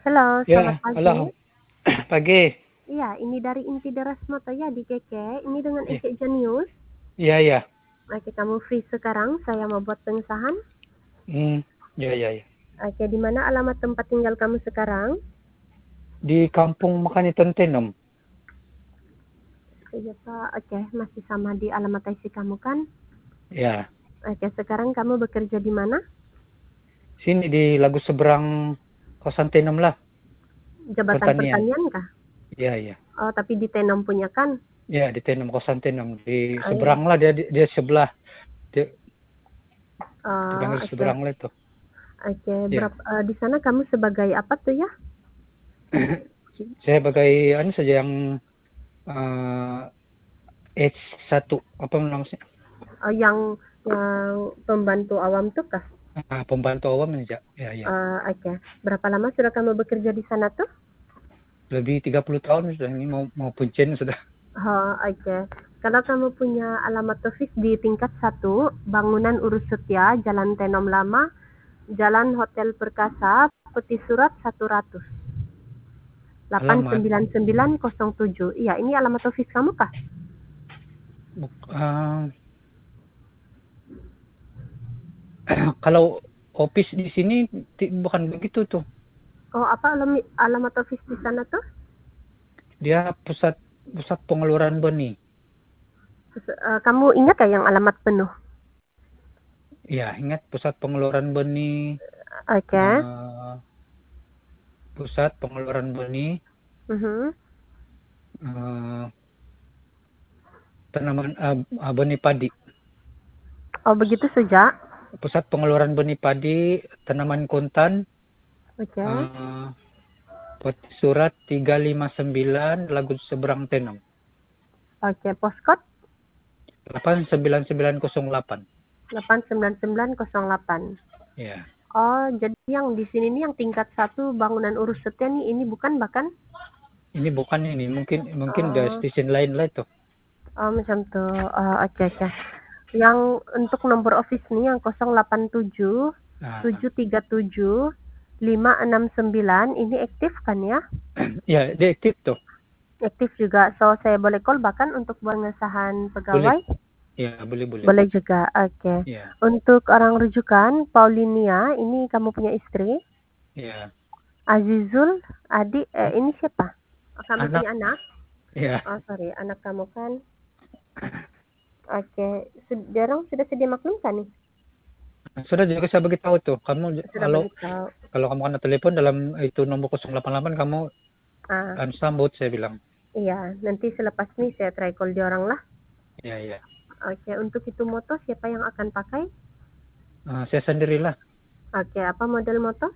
Halo, selamat Ya, pagi. halo. Pagi. Iya, ini dari Inti Deras Moto ya di Keke. Ini dengan Iya, Ece Jenius. iya, iya. Oke, kamu free sekarang? Saya mau buat pengesahan. Hmm, iya, iya, iya. Oke, di mana alamat tempat tinggal kamu sekarang? Di kampung Makani Tentenom. Iya, Pak. Oke, masih sama di alamat IC kamu kan? Ya, Oke, sekarang kamu bekerja di mana? sini di Lagu Seberang Kosan Tenom lah, Jabatan pertanian. pertanian kah? Iya, iya. Oh, tapi di Tenom punya kan? Ya, di Tenom Kosan Tenom. Di Oh, iya. seberang lah dia sebelah. Dia Oh, dipanggil oke. seberang lah itu. Oke, Ya. di sana kamu sebagai apa tuh ya? Saya sebagai saja yang eh H1 apa namanya? Oh, yang pembantu awam tuh kah? Pembantu awam aja. Ya, ya. Oke. Berapa lama sudah kamu bekerja di sana tuh? Lebih 30 tahun sudah ini mau puncen sudah. Oh, oke. Kalau kamu punya alamat office di tingkat 1, Bangunan Urus Setia, Jalan Tenom Lama, Jalan Hotel Perkasa, Peti Surat 100, Alamat 89907. Iya, ini alamat office kamu kah? buk- kalau office di sini bukan begitu tuh. Oh, apa alamat office di sana tuh? Dia pusat pusat pengeluaran benih. Kamu ingat ya yang alamat penuh? Ya, ingat pusat pengeluaran benih, Oke. eh, pusat pengeluaran benih, Mhm. eh, tanaman benih padi. Oh, begitu sejak. Pusat pengeluaran benih padi, tanaman kontan, Oke. eh, peti surat 359 Lagu Seberang Tenom. Oke, postcode 89908. 89908. Ya. Oh, jadi yang di sini nih yang tingkat 1 Bangunan Urus Setia nih, ini bukan bahkan? Ini bukan ini, mungkin ada Oh, stasiun lain lah itu. oh macam tuh. Oh, oke, oke. Yang untuk nomor office nih yang 087 Nah, 737 569 ini aktif kan ya? ya, deaktif tuh. Aktif juga. So, saya boleh call bahkan untuk pengesahan Boleh. pegawai? Ya, boleh. Boleh juga. Oke. Ya, Untuk orang rujukan, Paulinia, ini kamu punya istri? ya. Azizul, adik, ini siapa? Oh, kamu Anak, punya anak? ya. Oh, sorry, anak kamu kan. Oke, Jarang sudah sedia maklum kan nih? Sudah juga saya beritahu tuh. Kamu Sudah beritahu. kalau kamu kena telepon dalam itu nomor 088 kamu Ah, sambut saya bilang. iya, nanti selepas ini saya try call dia orang lah. Ya, ya. Oke, untuk itu moto siapa yang akan pakai? Saya sendirilah. Oke, apa model moto?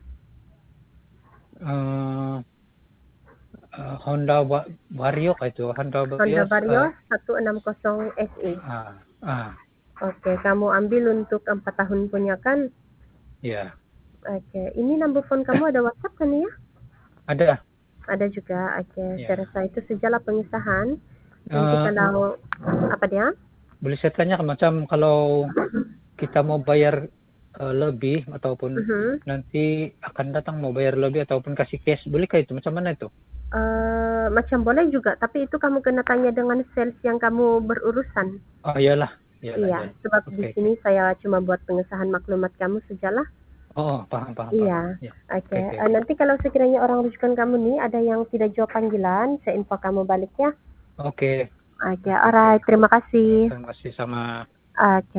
Eh, Honda Vario kayak itu. Honda Honda Vario. Vario 160 SE. Ah, ah, Oke, kamu ambil untuk 4 tahun punya kan? ya. Oke, ini number phone kamu ada WhatsApp kan ya? Ada. Ada juga. Oke, Ya. saya rasa itu sejalan pengesahan. Nanti Eh, kalau apa dia? boleh saya tanya macam kalau kita mau bayar lebih ataupun Mhm. nanti akan datang mau bayar lebih ataupun kasih cash, bolehkah itu? Macam mana itu? Macam boleh juga, tapi itu kamu kena tanya dengan sales yang kamu berurusan. Oh, iyalah, Iya, iyalah. sebab di Oke, oke. sini saya cuma buat pengesahan maklumat kamu sejalah. Oh, paham. Iya, Ya, oke. oke, oke. Nanti kalau sekiranya orang rujukan kamu nih ada yang tidak jawab panggilan, saya info kamu balik ya. Oke, Oke, oke, oke. alright. Terima kasih. Terima kasih sama. Oke.